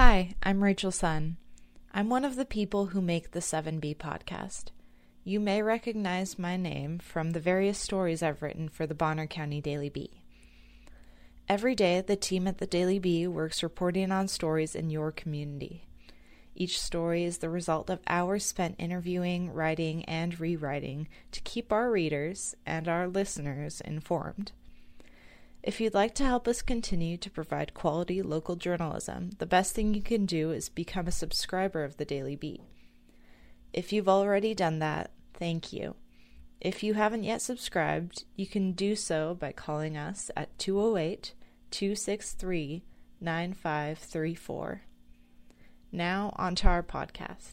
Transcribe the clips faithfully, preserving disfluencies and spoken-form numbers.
Hi, I'm Rachel Sun. I'm one of the people who make the seven B podcast. You may recognize my name from the various stories I've written for the Bonner County Daily Bee. Every day, the team at the Daily Bee works reporting on stories in your community. Each story is the result of hours spent interviewing, writing, and rewriting to keep our readers and our listeners informed. If you'd like to help us continue to provide quality local journalism, the best thing you can do is become a subscriber of the Daily Bee. If you've already done that, thank you. If you haven't yet subscribed, you can do so by calling us at two oh eight, two six three, nine five three four. Now, on to our podcast.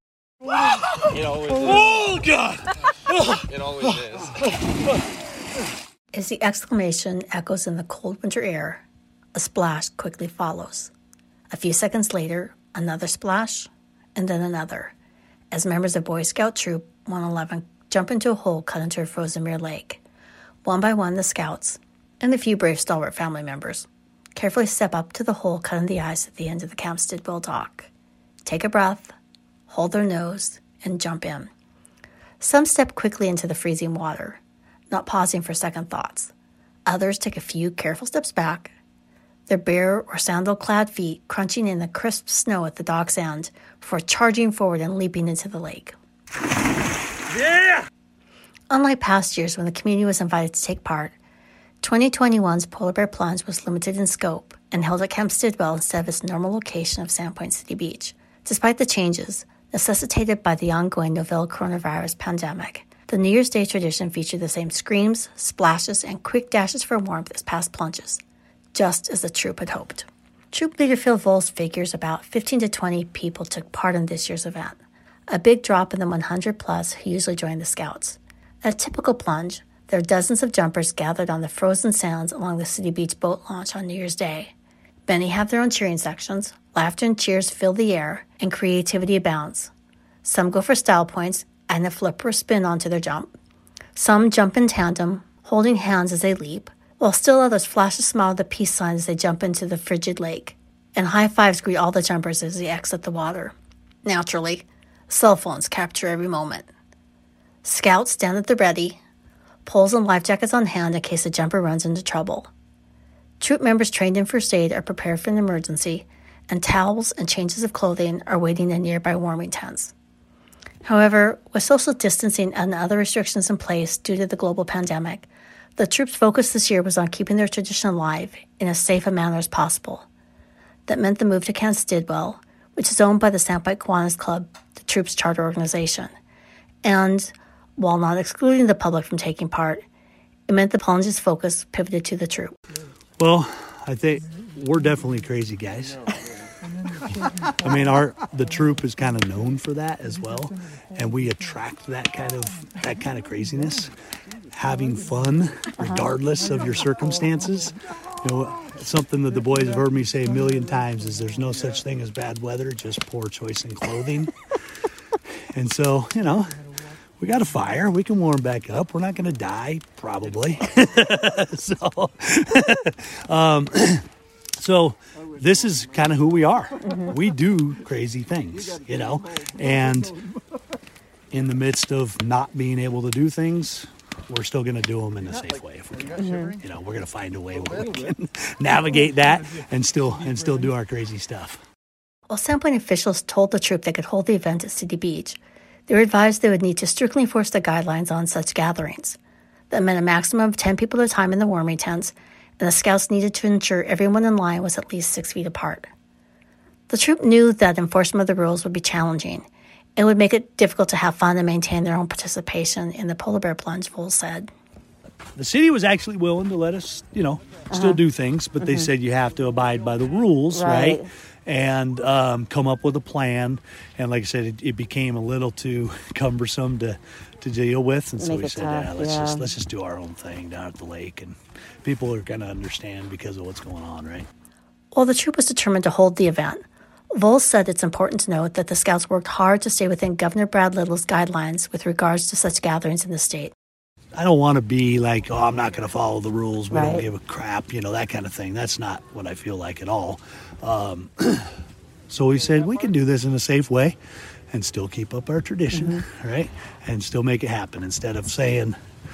It always is. Oh, God! It always is. As the exclamation echoes in the cold winter air, a splash quickly follows. A few seconds later, another splash, and then another, as members of Boy Scout Troop one eleven jump into a hole cut into a frozen mere lake. One by one, the scouts, and a few brave stalwart family members, carefully step up to the hole cut in the ice at the end of the Camp Stidwell dock. Take a breath, hold their nose, and jump in. Some step quickly into the freezing water, not pausing for second thoughts. Others take a few careful steps back, their bare or sandal-clad feet crunching in the crisp snow at the dock's end before charging forward and leaping into the lake. Yeah! Unlike past years when the community was invited to take part, twenty twenty-one's Polar Bear Plunge was limited in scope and held at Camp Stidwell instead of its normal location of Sandpoint City Beach. Despite the changes necessitated by the ongoing novel coronavirus pandemic, the New Year's Day tradition featured the same screams, splashes, and quick dashes for warmth as past plunges, just as the troop had hoped. Troop leader Phil Volz figures about fifteen to twenty people took part in this year's event, a big drop in the one hundred plus who usually join the Scouts. At a typical plunge, there are dozens of jumpers gathered on the frozen sands along the City Beach boat launch on New Year's Day. Many have their own cheering sections, laughter and cheers fill the air, and creativity abounds. Some go for style points and a flip or spin onto their jump. Some jump in tandem, holding hands as they leap, while still others flash a smile at the peace sign as they jump into the frigid lake, and high fives greet all the jumpers as they exit the water. Naturally, cell phones capture every moment. Scouts stand at the ready, poles and life jackets on hand in case a jumper runs into trouble. Troop members trained in first aid are prepared for an emergency, and towels and changes of clothing are waiting in nearby warming tents. However, with social distancing and other restrictions in place due to the global pandemic, the troops' focus this year was on keeping their tradition alive in as safe a manner as possible. That meant the move to Camp Stidwell, which is owned by the Sandpoint Kiwanis Club, the troops' charter organization. And, while not excluding the public from taking part, it meant the plunge's focus pivoted to the troop. Well, I think we're definitely crazy guys. I mean, our the troop is kind of known for that as well, and we attract that kind of that kind of craziness, having fun regardless of your circumstances. You know, something that the boys have heard me say a million times is there's no such thing as bad weather, just poor choice in clothing. And so, you know, we got a fire. We can warm back up. We're not going to die, probably. so, um, so this is kind of who we are. Mm-hmm. We do crazy things, you know, and in the midst of not being able to do things, we're still going to do them in a safe way if we can. Mm-hmm. You know, we're going to find a way where we can navigate that and still and still do our crazy stuff. While Sandpoint officials told the troop they could hold the event at City Beach, they were advised they would need to strictly enforce the guidelines on such gatherings. That meant a maximum of ten people at a time in the warming tents, and the scouts needed to ensure everyone in line was at least six feet apart. The troop knew that enforcement of the rules would be challenging, and would make it difficult to have fun and maintain their own participation in the Polar Bear Plunge, Volz said. The city was actually willing to let us, you know, still uh-huh. do things, but mm-hmm. they said you have to abide by the rules, right? right? And um, come up with a plan. And like I said, it, it became a little too cumbersome to, to deal with, and so Make we said, tough, yeah, let's yeah. just let's just do our own thing down at the lake, and people are going to understand because of what's going on, right? While the troop was determined to hold the event, Volz said it's important to note that the Scouts worked hard to stay within Governor Brad Little's guidelines with regards to such gatherings in the state. I don't want to be like, oh, I'm not going to follow the rules. We right. don't give a crap, you know, that kind of thing. That's not what I feel like at all. Um, So we said we can do this in a safe way and still keep up our tradition, mm-hmm. right? And still make it happen instead of saying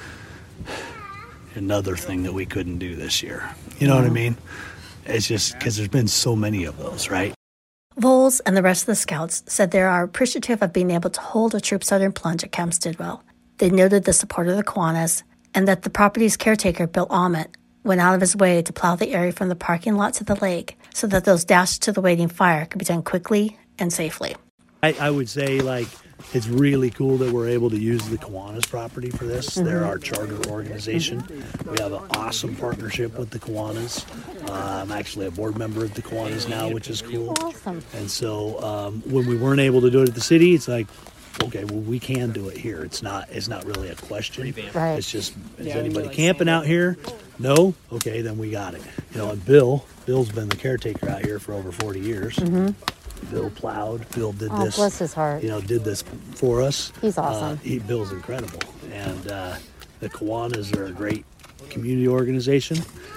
another thing that we couldn't do this year. You know mm-hmm. what I mean? It's just because there's been so many of those, right? Voles and the rest of the Scouts said they are appreciative of being able to hold a troop Southern plunge at Camp Stidwell. They noted the support of the Kiwanis and that the property's caretaker, Bill Ament, went out of his way to plow the area from the parking lot to the lake so that those dashes to the waiting fire could be done quickly and safely. I, I would say, like, it's really cool that we're able to use the Kiwanis property for this. Mm-hmm. They're our charter organization. We have an awesome partnership with the Kiwanis. Uh, I'm actually a board member of the Kiwanis now, which is cool. Awesome. And so um, when we weren't able to do it at the city, it's like, okay, well, we can do it here. It's not It's not really a question. Right. It's just, is anybody camping out here? No? Okay, then we got it. You know, and Bill, Bill's been the caretaker out here for over forty years. Mm-hmm. Bill plowed. Bill did oh, this. Bless his heart. You know, did this for us. He's awesome. Uh, he, Bill's incredible. And uh, the Kiwanis are a great community organization.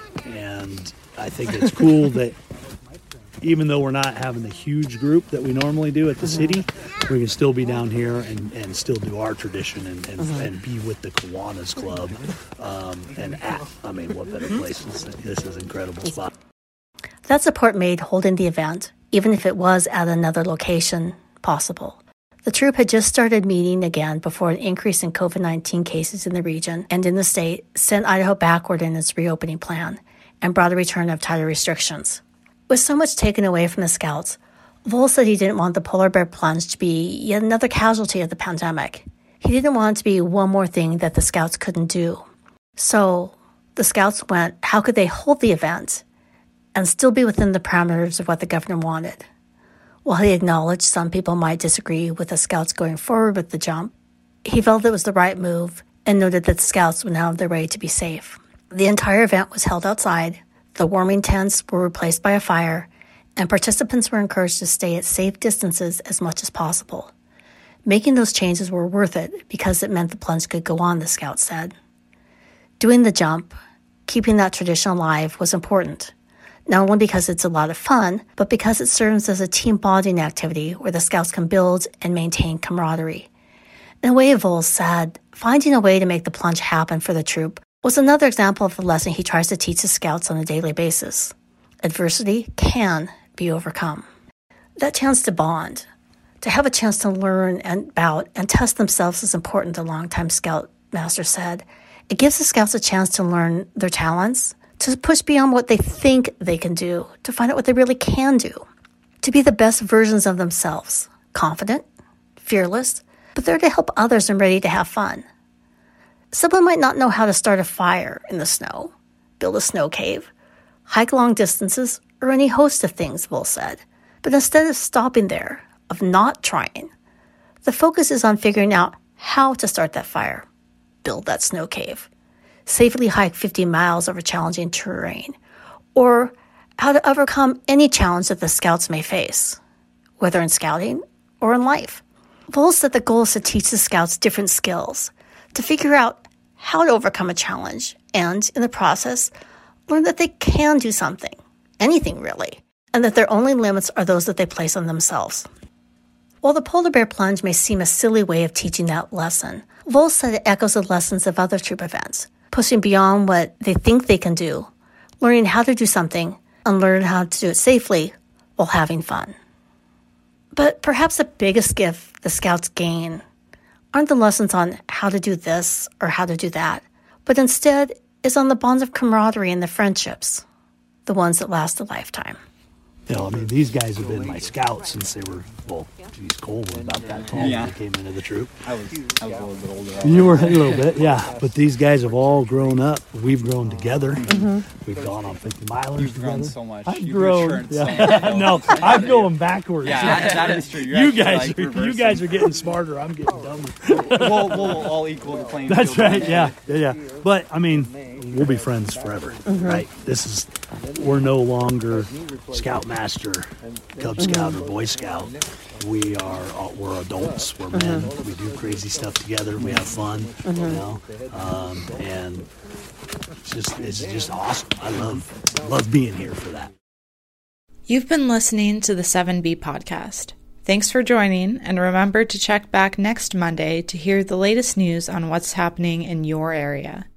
And I think it's cool that even though we're not having the huge group that we normally do at the mm-hmm. city, we can still be down here and, and still do our tradition and, and, mm-hmm. and be with the Kiwanis Club. Um, and at, I mean, what better place? This is an incredible spot. That support made holding the event, even if it was at another location, possible. The troop had just started meeting again before an increase in covid nineteen cases in the region and in the state sent Idaho backward in its reopening plan and brought a return of tighter restrictions. With so much taken away from the Scouts, Voles said he didn't want the polar bear plunge to be yet another casualty of the pandemic. He didn't want it to be one more thing that the Scouts couldn't do. So the Scouts went, how could they hold the event and still be within the parameters of what the governor wanted? While he acknowledged some people might disagree with the Scouts going forward with the jump, he felt it was the right move and noted that the Scouts went out of their way to be safe. The entire event was held outside, the warming tents were replaced by a fire, and participants were encouraged to stay at safe distances as much as possible. Making those changes were worth it because it meant the plunge could go on, the Scouts said. Doing the jump, keeping that tradition alive, was important. Not only because it's a lot of fun, but because it serves as a team bonding activity where the Scouts can build and maintain camaraderie. In a way, Voles said, finding a way to make the plunge happen for the troop was another example of the lesson he tries to teach the Scouts on a daily basis. Adversity can be overcome. That chance to bond, to have a chance to learn about and test themselves is important, the longtime Scoutmaster said. It gives the Scouts a chance to learn their talents, to push beyond what they think they can do, to find out what they really can do, to be the best versions of themselves, confident, fearless, but there to help others and ready to have fun. Someone might not know how to start a fire in the snow, build a snow cave, hike long distances, or any host of things, Voles said. But instead of stopping there, of not trying, the focus is on figuring out how to start that fire, build that snow cave, safely hike fifty miles over challenging terrain, or how to overcome any challenge that the Scouts may face, whether in scouting or in life. Voles said the goal is to teach the Scouts different skills, to figure out how to overcome a challenge, and, in the process, learn that they can do something, anything really, and that their only limits are those that they place on themselves. While the polar bear plunge may seem a silly way of teaching that lesson, Voles said it echoes the lessons of other troop events, pushing beyond what they think they can do, learning how to do something, and learn how to do it safely while having fun. But perhaps the biggest gift the Scouts gain aren't the lessons on how to do this or how to do that, but instead is on the bonds of camaraderie and the friendships, the ones that last a lifetime. You know, I mean, these guys have been my Scouts since they were, well, geez, Cole was about that tall yeah. when he came into the troop. I was, I was a little bit older. You were a little bit, yeah. But these guys have all grown up. We've grown together. Mm-hmm. We've gone on fifty milers You've together. grown so much. I've You've grown. Yeah. So no, I'm going backwards. Yeah, that, that is true. You're you actually, guys, like, are, you reversing. guys are getting smarter. I'm getting dumber. we'll, we'll all equal the playing That's field. right. Yeah, yeah, yeah. But I mean, we'll be friends forever, mm-hmm. right? This is, we're no longer Scoutmaster, Cub Scout, or Boy Scout. We are, we're adults. We're men. Mm-hmm. We do crazy stuff together. We have fun, mm-hmm. you know, um, and it's just, it's just awesome. I love, love being here for that. You've been listening to the seven B podcast. Thanks for joining, and remember to check back next Monday to hear the latest news on what's happening in your area.